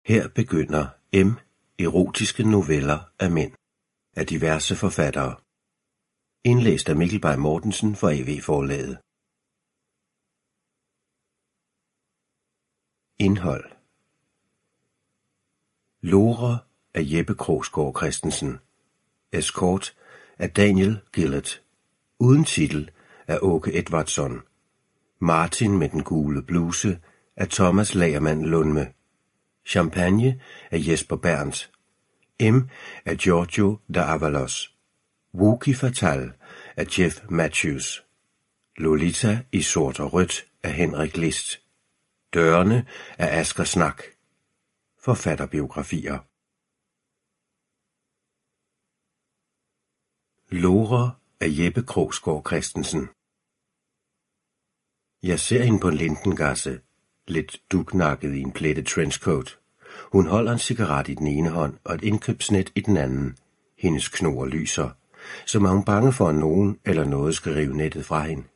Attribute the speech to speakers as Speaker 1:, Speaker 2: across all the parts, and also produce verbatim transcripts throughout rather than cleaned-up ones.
Speaker 1: Her begynder M. Erotiske noveller af mænd af diverse forfattere. Indlæst af Mikkel Bay Mortensen for A V Forlaget. Indhold: Lore af Jeppe Krogsgaard Christensen. Eskort af Daniel Gillett. Uden titel af Åke Edvardsson. Martin med den gule bluse af Thomas Lagermand Lundme. Champagne af Jesper Berndt. M af Giorgio D'Avalos. Wookie Fatal af Jeff Matthews. Lolita i sort og rødt af Henrik List. Dørene af Asger Snak. Forfatterbiografier. Lore af Jeppe Krogsgaard Christensen. Jeg ser hende på en Lindengasse, lidt duknakket i en plettet trenchcoat. Hun holder en cigaret i den ene hånd og et indkøbsnet i den anden. Hendes knor lyser, som er hun bange for, at nogen eller noget skal rive nettet fra hende.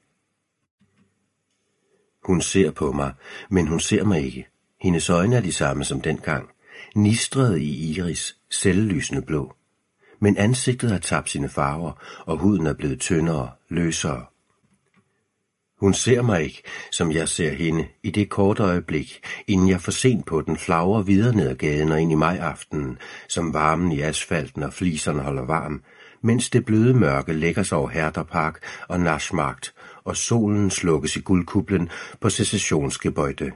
Speaker 1: Hun ser på mig, men hun ser mig ikke. Hendes øjne er de samme som dengang, nistrede i iris, selvlysende blå. Men ansigtet har tabt sine farver, og huden er blevet tyndere, løsere. Hun ser mig ikke, som jeg ser hende, i det korte øjeblik, inden jeg for sent på den flagrer videre ned ad gaden og ind i majaftenen, som varmen i asfalten og fliserne holder varm, mens det bløde mørke lægger sig over Herder Park og Naschmarkt, og solen slukkes i guldkuplen på Secessionsgebäude.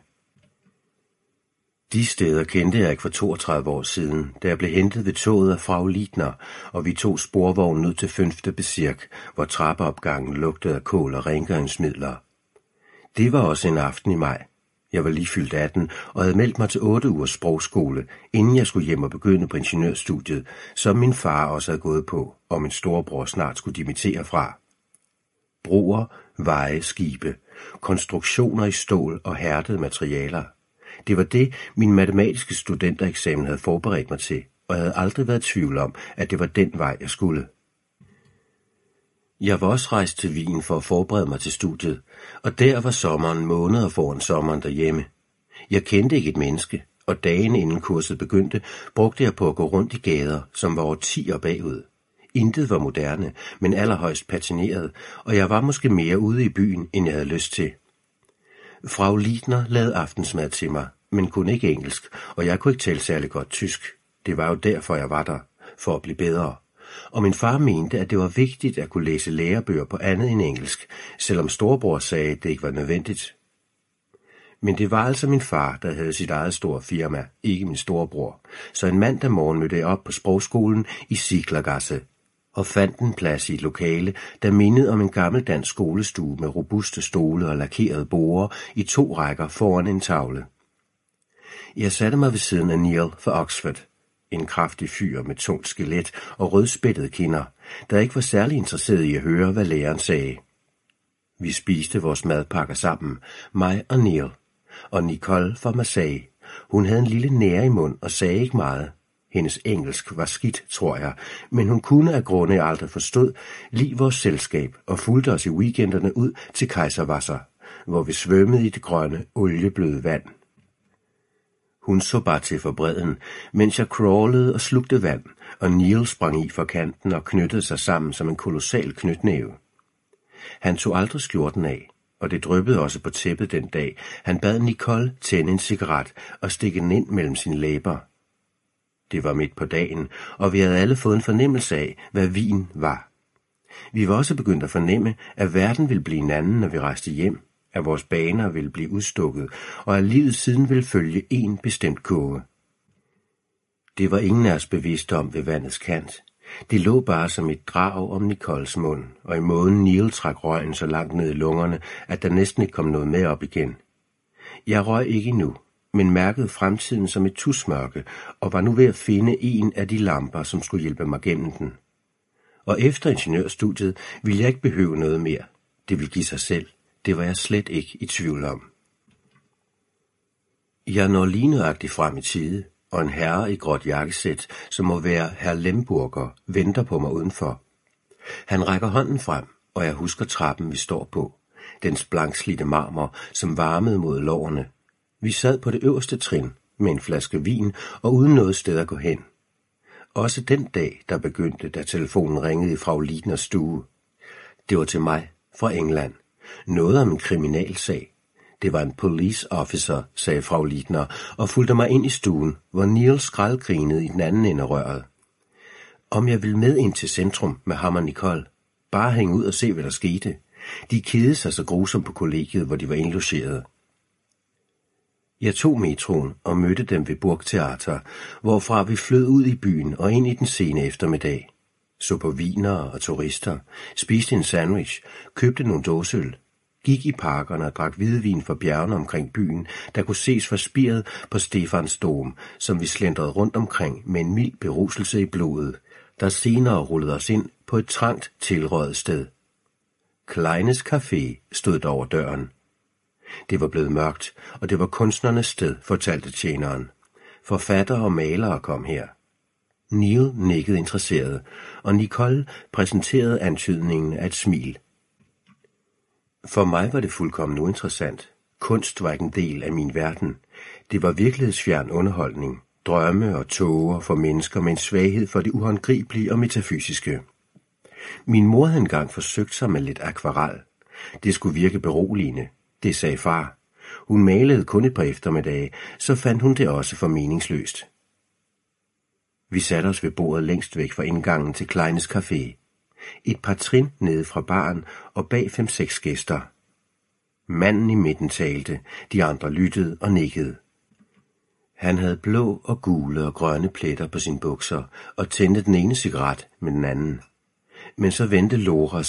Speaker 1: De steder kendte jeg ikke for toogtredive år siden, da jeg blev hentet ved toget af Frau Liedner, og vi tog sporvognen ud til Fünfte Bezirk, hvor trappeopgangen lugtede af kål og rengøringsmidler. Det var også en aften i maj. Jeg var lige fyldt atten og havde meldt mig til otte ugers sprogskole, inden jeg skulle hjem og begynde på ingeniørstudiet, som min far også havde gået på, og min storebror snart skulle dimittere fra. Broer, veje, skibe, konstruktioner i stål og hærdede materialer. Det var det, min matematiske studentereksamen havde forberedt mig til, og jeg havde aldrig været i tvivl om, at det var den vej, jeg skulle. Jeg var også rejst til Wien for at forberede mig til studiet, og der var sommeren måneder foran sommeren derhjemme. Jeg kendte ikke et menneske, og dagen inden kurset begyndte, brugte jeg på at gå rundt i gader, som var årtier bagud. Intet var moderne, men allerhøjst patineret, og jeg var måske mere ude i byen, end jeg havde lyst til. Frau Liedner lavede aftensmad til mig, men kunne ikke engelsk, og jeg kunne ikke tale særlig godt tysk. Det var jo derfor, jeg var der, for at blive bedre. Og min far mente, at det var vigtigt at kunne læse lærebøger på andet end engelsk, selvom storebror sagde, at det ikke var nødvendigt. Men det var altså min far, der havde sit eget store firma, ikke min storebror. Så en mandag morgen mødte jeg op på sprogskolen i Zieglergasse og fandt en plads i et lokale, der mindede om en gammel dansk skolestue med robuste stole og lakerede borde i to rækker foran en tavle. Jeg satte mig ved siden af Neil fra Oxford, en kraftig fyr med tungt skelet og rødspættede kinder, der ikke var særlig interesseret i at høre, hvad læreren sagde. Vi spiste vores madpakker sammen, mig og Neil, og Nicole fra Marseille. Hun havde en lille nære i mund og sagde ikke meget. Hendes engelsk var skidt, tror jeg, men hun kunne af grunde, jeg aldrig forstod, lide vores selskab og fulgte os i weekenderne ud til Kaiserwasser, hvor vi svømmede i det grønne, oliebløde vand. Hun så bare til for bredden, mens jeg crawlede og slugte vand, og Neil sprang i for kanten og knyttede sig sammen som en kolossal knytnæve. Han tog aldrig skjorten af, og det dryppede også på tæppet den dag. Han bad Nicole tænde en cigaret og stikke den ind mellem sine læber. Det var midt på dagen, og vi havde alle fået en fornemmelse af, hvad Wien var. Vi var også begyndt at fornemme, at verden ville blive en anden, når vi rejste hjem, at vores baner ville blive udstukket, og at livet siden ville følge en bestemt kurve. Det var ingen af os bevidste om ved vandets kant. Det lå bare som et drag om Nicoles mund, og i måden Neil trak røgen så langt ned i lungerne, at der næsten ikke kom noget med op igen. Jeg røg ikke endnu, men mærkede fremtiden som et tusmørke, og var nu ved at finde en af de lamper, som skulle hjælpe mig gennem den. Og efter ingeniørstudiet ville jeg ikke behøve noget mere. Det ville give sig selv. Det var jeg slet ikke i tvivl om. Jeg når lige nøjagtigt frem i tide, og en herre i gråt jakkesæt, som må være herr Lemburger, venter på mig udenfor. Han rækker hånden frem, og jeg husker trappen, vi står på. Dens blankslidte marmor, som varmede mod lårene. Vi sad på det øverste trin, med en flaske vin og uden noget sted at gå hen. Også den dag, der begyndte, da telefonen ringede i Frau Liedners stue. Det var til mig fra England. Noget om en kriminalsag. Det var en police officer, sagde Frau Liedner, og fulgte mig ind i stuen, hvor Neil skraldgrinede i den anden ende af røret. Om jeg ville med ind til centrum med ham og Nicole. Bare hænge ud og se, hvad der skete. De kedede sig så grusomt på kollegiet, hvor de var indlogeret. Jeg tog metroen og mødte dem ved Burgtheater, hvorfra vi flød ud i byen og ind i den sene eftermiddag. Så på vinere og turister, spiste en sandwich, købte nogle dåseøl, gik i parkerne og drak hvidvin for bjergene omkring byen, der kunne ses forspiret på Stefansdom, som vi slendrede rundt omkring med en mild beruselse i blodet, der senere rullede os ind på et trangt tilrøget sted. Kleines Café stod der over døren. Det var blevet mørkt, og det var kunstnernes sted, fortalte tjeneren. Forfattere og malere kom her. Neil nikkede interesseret, og Nicole præsenterede antydningen af et smil. For mig var det fuldkommen uinteressant. Kunst var ikke en del af min verden. Det var virkelighedsfjern underholdning, drømme og tåger for mennesker med en svaghed for det uhåndgribelige og metafysiske. Min mor havde engang forsøgt sig med lidt akvarel. Det skulle virke beroligende, det sagde far. Hun malede kun et par eftermiddage, så fandt hun det også for meningsløst. Vi satte os ved bordet længst væk fra indgangen til Kleines Café. Et par trin nede fra baren og bag fem-seks gæster. Manden i midten talte, de andre lyttede og nikkede. Han havde blå og gule og grønne pletter på sine bukser og tændte den ene cigaret med den anden. Men så vendte Lora